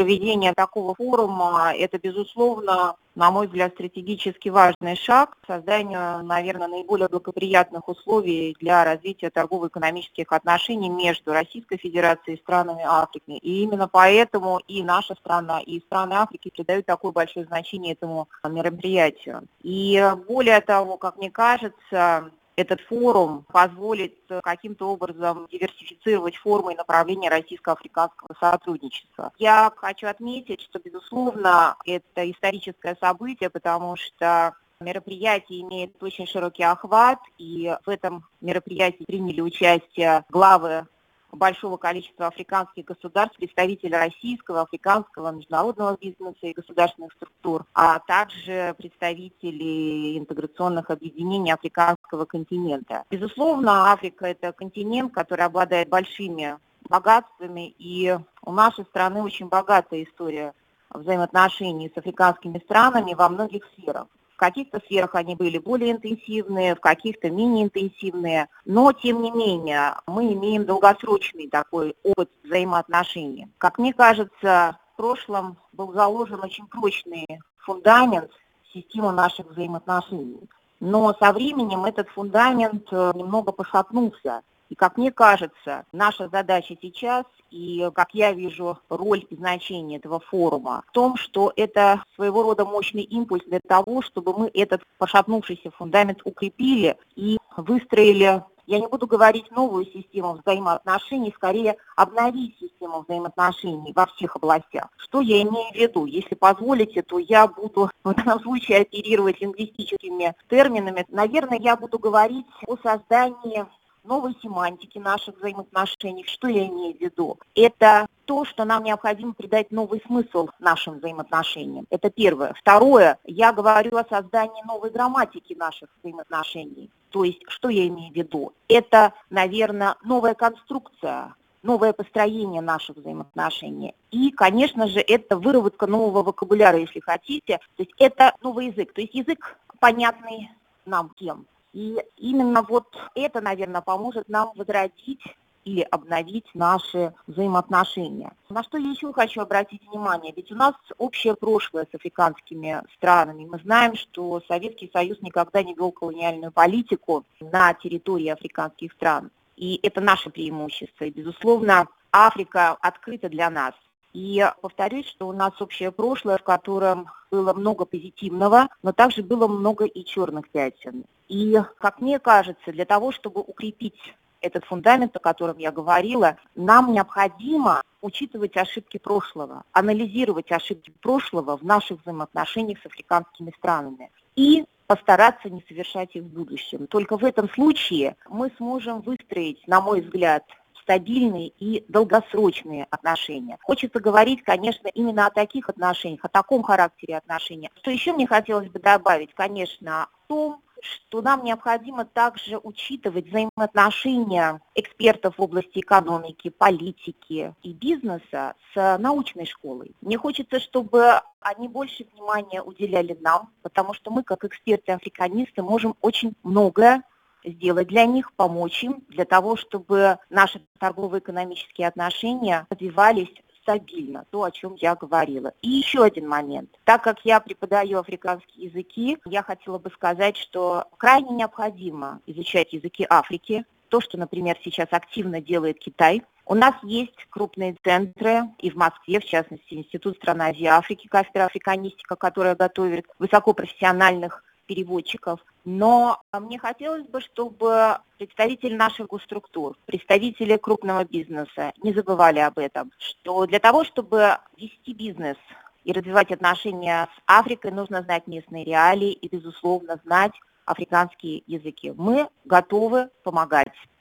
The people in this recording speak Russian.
проведение такого форума – это, безусловно, на мой взгляд, стратегически важный шаг к созданию, наверное, наиболее благоприятных условий для развития торгово-экономических отношений между Российской Федерацией и странами Африки. И именно поэтому и наша страна, и страны Африки придают такое большое значение этому мероприятию. И более того, как мне кажется, этот форум позволит каким-то образом диверсифицировать формы и направления российско-африканского сотрудничества. Я хочу отметить, что, безусловно, это историческое событие, потому что мероприятие имеет очень широкий охват, и в этом мероприятии приняли участие главы большого количества африканских государств, представители российского, африканского, международного бизнеса и государственных структур, а также представители интеграционных объединений африканского континента. Безусловно, Африка – это континент, который обладает большими богатствами, и у нашей страны очень богатая история взаимоотношений с африканскими странами во многих сферах. В каких-то сферах они были более интенсивные, в каких-то менее интенсивные, но, тем не менее, мы имеем долгосрочный такой опыт взаимоотношений. Как мне кажется, в прошлом был заложен очень прочный фундамент системы наших взаимоотношений. Но со временем этот фундамент немного пошатнулся. И, как мне кажется, наша задача сейчас, и, как я вижу, роль и значение этого форума в том, что это своего рода мощный импульс для того, чтобы мы этот пошатнувшийся фундамент укрепили и выстроили, я не буду говорить новую систему взаимоотношений, скорее обновить систему взаимоотношений во всех областях. Что я имею в виду? Если позволите, то я буду в данном случае оперировать лингвистическими терминами. Наверное, я буду говорить о создании новой семантики наших взаимоотношений. Что я имею в виду? Это то, что нам необходимо придать новый смысл нашим взаимоотношениям. Это первое. Второе, я говорю о создании новой грамматики наших взаимоотношений. То есть, что я имею в виду? Это, наверное, новая конструкция, новое построение наших взаимоотношений. И, конечно же, это выработка нового вокабуляра, если хотите. То есть это новый язык. То есть язык, понятный нам всем. И именно вот это, наверное, поможет нам возродить или обновить наши взаимоотношения. На что я еще хочу обратить внимание? Ведь у нас общее прошлое с африканскими странами. Мы знаем, что Советский Союз никогда не вел колониальную политику на территории африканских стран. И это наше преимущество. И, безусловно, Африка открыта для нас. И повторюсь, что у нас общее прошлое, в котором было много позитивного, но также было много и черных пятен. И, как мне кажется, для того, чтобы укрепить этот фундамент, о котором я говорила, нам необходимо учитывать ошибки прошлого, анализировать ошибки прошлого в наших взаимоотношениях с африканскими странами и постараться не совершать их в будущем. Только в этом случае мы сможем выстроить, на мой взгляд, стабильные и долгосрочные отношения. Хочется говорить, конечно, именно о таких отношениях, о таком характере отношений. Что еще мне хотелось бы добавить, конечно, в том, что нам необходимо также учитывать взаимоотношения экспертов в области экономики, политики и бизнеса с научной школой. Мне хочется, чтобы они больше внимания уделяли нам, потому что мы, как эксперты-африканисты, можем очень многое сделать для них, помочь им, для того, чтобы наши торгово-экономические отношения развивались стабильно, то, о чем я говорила. И еще один момент. Так как я преподаю африканские языки, я хотела бы сказать, что крайне необходимо изучать языки Африки. То, что, например, сейчас активно делает Китай. У нас есть крупные центры и в Москве, в частности, Институт стран Азии и Африки, кафедра африканистика, которая готовит высокопрофессиональных переводчиков. Но мне хотелось бы, чтобы представители наших госструктур, представители крупного бизнеса не забывали об этом, что для того, чтобы вести бизнес и развивать отношения с Африкой, нужно знать местные реалии и, безусловно, знать африканские языки. Мы готовы помогать